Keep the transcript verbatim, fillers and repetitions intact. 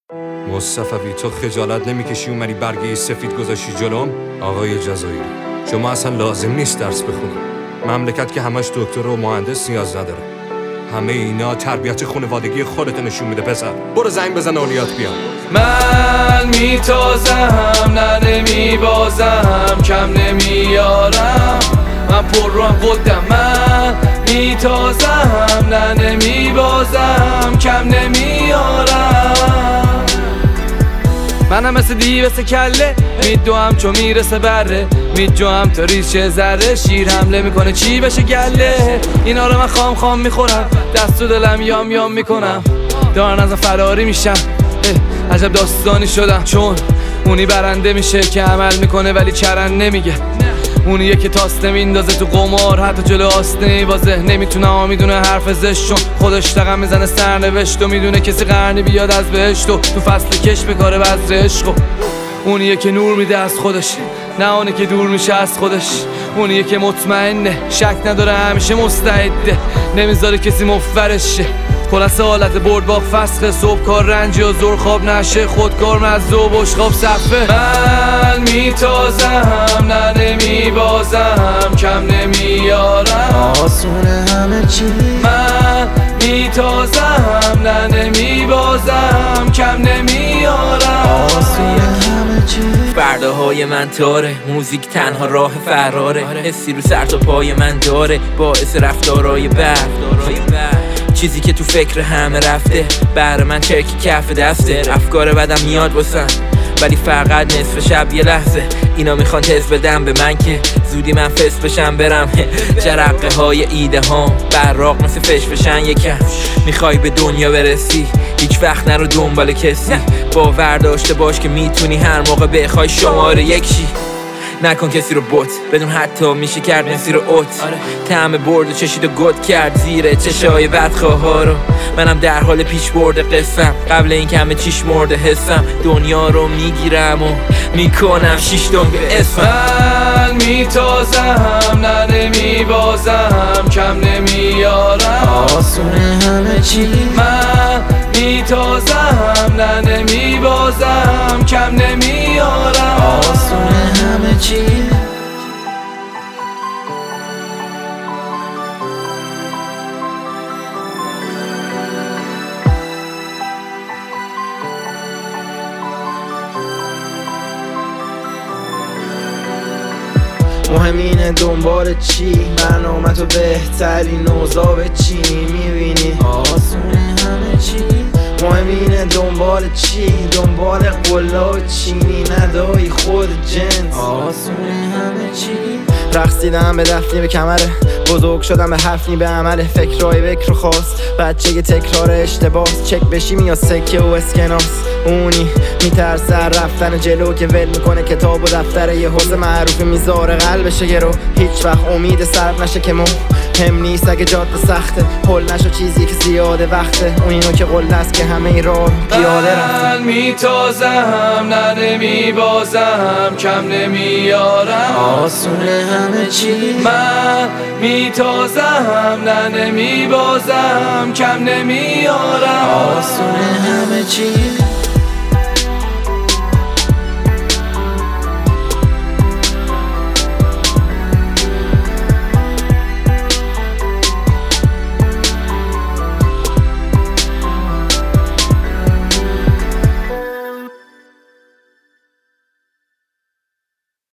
مصطفی تو خجالت نمیکشی اومدی برگه سفید گذاشتی جلوم؟ آقای جزایری شما اصلا لازم نیست درس بخونی. مملکت که همش دکتر و مهندس نیاز نداره. همه اینا تربیت خانوادگی خودت نشون میده پسر. برو زنگ بزن اولیات بیان. من میتازم نه نمیبازم کم نمیارم من پر رو هم قدم من میتازم نه نمیبازم کم نمیارم منم مثل دیو مثل کله میدوام چو میرسه بره میجوام تا ریز چه ذره شیر حمله میکنه چی بشه گله اینا رو من خام خام میخورم دست و دلم یام یام میکنم دارن ازم فراری میشم عجب داستانی شدم چون اونی برنده میشه که عمل میکنه ولی چرن نمیگه اونیه که تاست نمیندازه تو قمار حتی جلو آست نمیوازه نمیتونه ها میدونه حرف زشت خودش دقم میزنه سرنوشت و میدونه کسی قرنی بیاد از بهشت و تو فصل کش بکاره بذر عشق اونیه که نور میده از خودش نه اونی که دور میشه از خودش اونیه که مطمئنه شک نداره همیشه مستعده نمیذاره کسی مفرشه خلاصه حالت برد باق فسخه صبح کار رنجی و زور خواب نشه خودکار مزه و بشقاب صفه من میتازم نه نمیبازم کم نمیارم آسونه همه چی من میتازم نه نمیبازم کم نمیارم آسونه همه چی فرداهای من تاره موزیک تنها راه فراره حسی رو سر تا پای من داره باعث رفتارای بد چیزی که تو فکر همه رفته بر من چرکی کف دسته افکار بدم میاد واسم ولی فقط نصف شب یه لحظه اینا میخوان تست بدم به من که زودی من فس بشم برم جرقه های ایده هام براق مثل فش بشن یکم میخوای به دنیا برسی هیچ وقت نرو دنبال کسی باور داشته باش که میتونی هر موقع بخوای شماره یک شی نکن کسی رو بوت بدون حتی میشه کرد نسی رو اوت طعم برد و چشید و گد کرد زیر چشای بدخواه ها رو منم در حال پیش برد قصم قبل این که همه چیش مرده حسم دنیا رو میگیرم و میکنم شیش دنگ به اسم من میتازم نه نمیبازم کم نمیارم آسونه همه چی من میتازم نه نمیبازم کم نمیارم آسونه همه چی مهمینه دنبال چی برنامه تو بهترین اوضاع به چی میبینی آسونه همه چی مهمینه دنبال چی دنبال قلاب چینی ندایی خود جنس آسونه همه چی رقصیدم به دفنی به کمره بزرگ شدم به حرفنی به عمل فکرهای بکر و خواست بچه تکرار اشتباس چک بشیم یا سکه و اسکناس اونی میترسه رفتن جلو که ول میکنه کتاب و دفتر یه حوزه معروفی میذاره قلبشه گرو هیچ وقت امید سرد نشه که مو هم نیست اگه جاده سخته پل نشو چیزی که زیاده وقته اون اینو که قله است که همه ای راه پیاده رفته من میتازم نه نمیبازم کم نمیارم آسونه همه چی من میتازم نه نمیبازم کم نمیارم آسونه همه چی